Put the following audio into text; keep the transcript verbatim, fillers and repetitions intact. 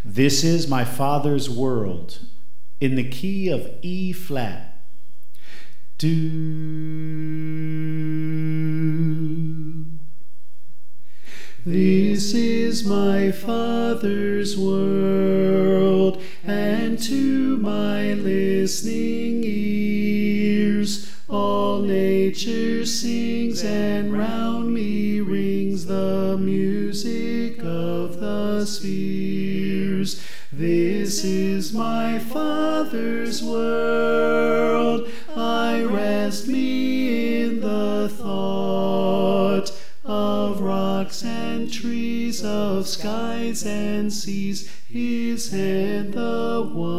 This is my Father's world in the key of E flat. Do. This is my Father's world, and to my listening ears all nature sings, and round me rings the music of the spheres. This is my Father's world, I rest me in the thought of rocks and trees, of skies and seas, his hand the one